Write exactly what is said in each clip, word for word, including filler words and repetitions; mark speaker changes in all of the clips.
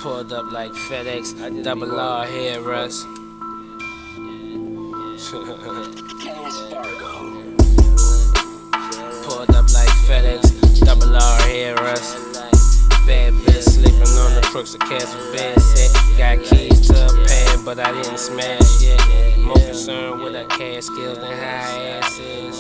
Speaker 1: Pulled up like FedEx, double R here, Russ. Pulled up like FedEx, double R here, Russ. Bad bitch sleeping on the crooks of Castle bed set. Got keys to a pad, but I didn't smash yet. More concerned with her cash skills than high asses.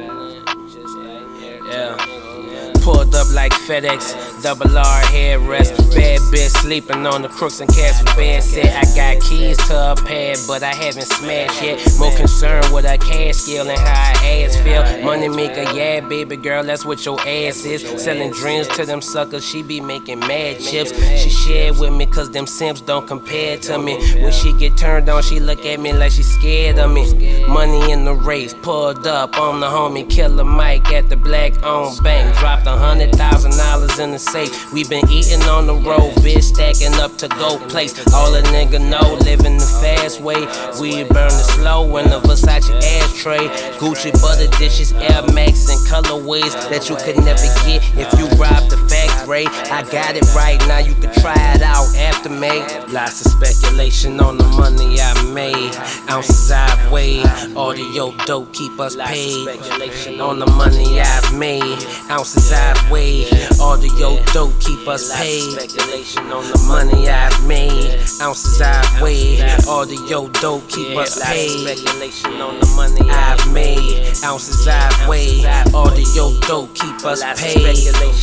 Speaker 1: Yeah. Pulled up like FedEx, double R headrest. Bad bitch sleeping on the crooks and Castle bed set. I got keys to a pad, but I haven't smashed yet. More concerned with her cash skill and how her ass feel. Money maker, yeah, baby girl, that's what your ass is. Selling dreams to them suckers, she be making mad chips. She shared with me cause them simps don't compare to me. When she get turned on, she look at me like she scared of me. Money in the race, pulled up on the homie Killer Mike at the black owned bank. Dropped a hundred thousand dollars in the safe. We been eating on the road, bitch, stacking up to go place. All a nigga know, living the fast way. We burn the slow in the Versace ashtray. Gucci butter dishes, Air Max and colorways that you could never get if you rob the factory. I got it right now, you can try it out after me. Lots of speculation on the money I made. Ounces I've weighed, audio dope keep us paid. On the money I've made, ounces I've weighed, audio dope keep us paid. On the money I've made, ounces I've weighed, audio dope keep us paid. On the money I've made, ounces I've weighed, audio dope keep us paid.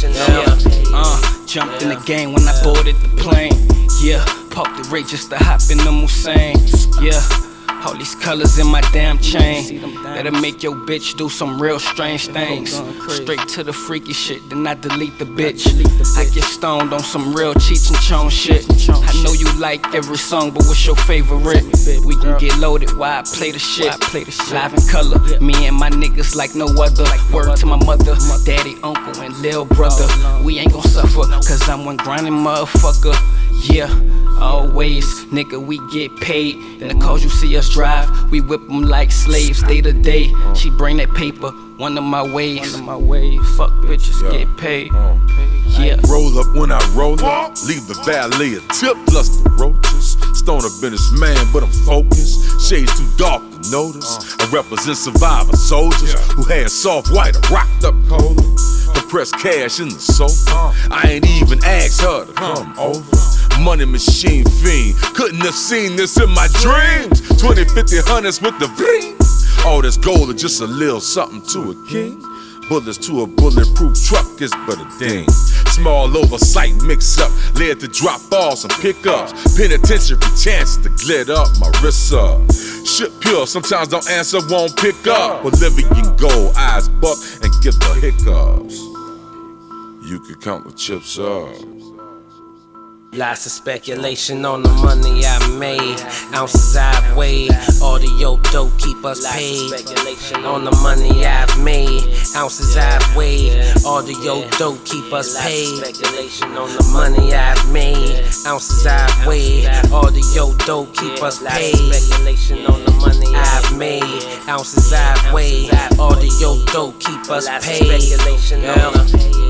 Speaker 2: Yeah, uh, jumped in the game when I boarded the plane. Yeah, parked the rate just to hop in the Hussein. Yeah. All these colors in my damn chain that'll make your bitch do some real strange things. Straight to the freaky shit, then I delete the bitch. I get stoned on some real Cheech and Chong shit. I know you like every song, but what's your favorite? We can get loaded while I play the shit. Live in color, me and my niggas like no other. Word to my mother, daddy, uncle, and lil' brother. We ain't gon' suffer, cause I'm one grinding motherfucker. Yeah, always, nigga, we get paid. In the cars you see us drive, we whip them like slaves day to day. She bring that paper, one of my ways. Fuck bitches, get paid. Yeah.
Speaker 3: Roll up when I roll up, leave the valley a tip plus the roaches. Stoner businessman, but I'm focused. Shades too dark to notice. I represent survivor soldiers who had soft white or rocked up cola. Compressed cash in the sofa. I ain't even asked her to come over. Money machine fiend, couldn't have seen this in my dreams. Twenty, fifty, hundreds with the bling. All this gold is just a little something to a king. Bullets to a bulletproof truck is but a ding. Small oversight mix up, led to drop balls and pickups. Penitentiary chances to glitter up my wrists up. Shit pure, sometimes don't answer, won't pick up. Bolivian gold, eyes buck and get the hiccups. You could count the chips up.
Speaker 1: Lots of speculation on the money I made. Ounces I've weighed, audio dope keep us paid. On the money I've made, ounces I've weighed, audio dope keep us paid. On the money I've made, ounces I've weighed, audio dope keep us paid. On the money I've made, ounces I've weighed, audio dope keep us paid.